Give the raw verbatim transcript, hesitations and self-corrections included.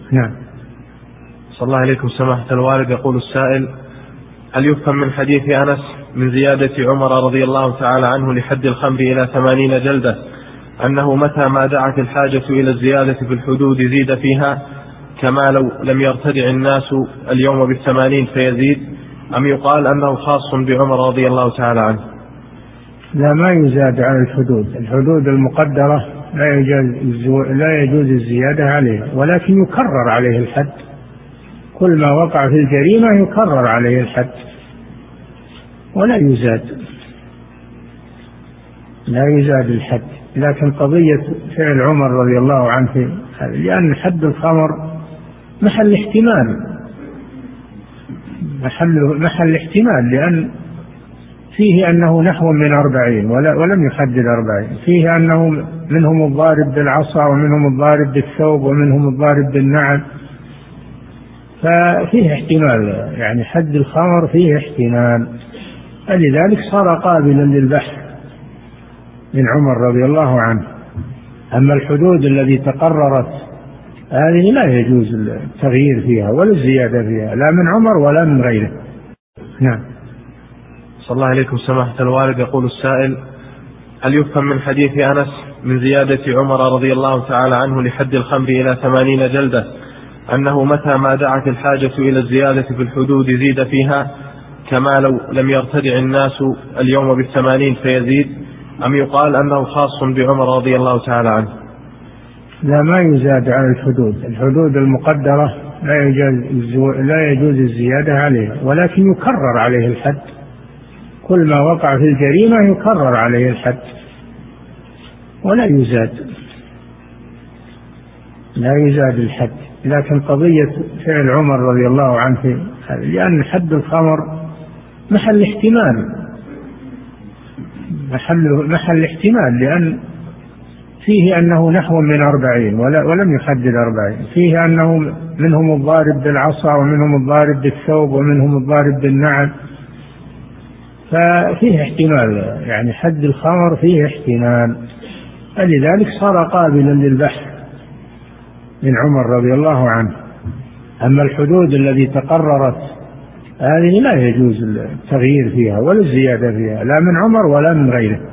نعم. صلى الله عليكم سماحة الوالد. يقول السائل: هل يفهم من حديث أنس من زيادة عمر رضي الله تعالى عنه لحد الخمر إلى ثمانين جلدة أنه متى ما دعت الحاجة إلى الزيادة في الحدود زيد فيها، كما لو لم يرتدع الناس اليوم بالثمانين فيزيد، أم يقال أنه خاص بعمر رضي الله تعالى عنه؟ لا، ما يزاد على الحدود. الحدود المقدرة لا يجوز لا يجوز الزيادة عليها، ولكن يكرر عليه الحد. كل ما وقع في الجريمة يكرر عليه الحد ولا يزاد لا يزاد الحد. لكن قضية فعل عمر رضي الله عنه، لأن حد الخمر محل احتمال محل, محل احتمال لأن فيه أنه نحو من أربعين ولم يحدد أربعين، فيه أنه منهم الضارب بالعصا ومنهم الضارب بالثوب ومنهم الضارب بالنعل، ففيه احتمال، يعني حد الخمر فيه احتمال، فلذلك صار قابلا للبحث من عمر رضي الله عنه. أما الحدود التي تقررت هذه لا يجوز التغيير فيها ولا الزيادة فيها، لا من عمر ولا من غيره. نعم. صلى الله عليكم سماحة الوالد. يقول السائل: هل يفهم من حديث أنس من زيادة عمر رضي الله تعالى عنه لحد الخمر إلى ثمانين جلدة أنه متى ما دعت الحاجة إلى الزيادة في الحدود زيد فيها، كما لو لم يرتدع الناس اليوم بالثمانين فيزيد، أم يقال أنه خاص بعمر رضي الله تعالى عنه؟ لا، ما يزاد على الحدود. الحدود المقدرة لا يجوز لا يجوز الزيادة عليها، ولكن يكرر عليه الحد. كل ما وقع في الجريمة يكرر عليه الحد ولا يزاد لا يزاد الحد. لكن قضية فعل عمر رضي الله عنه، لأن حد الخمر محل احتمال محل, محل احتمال لأن فيه أنه نحو من أربعين ولم يحدد أربعين، فيه أنه منهم الضارب بالعصا ومنهم الضارب بالثوب ومنهم الضارب بالنعل، ففيه احتمال، يعني حد الخمر فيه احتمال، فلذلك صار قابلا للبحث من عمر رضي الله عنه. أما الحدود التي تقررت هذه لا يجوز التغيير فيها ولا الزيادة فيها، لا من عمر ولا من غيره.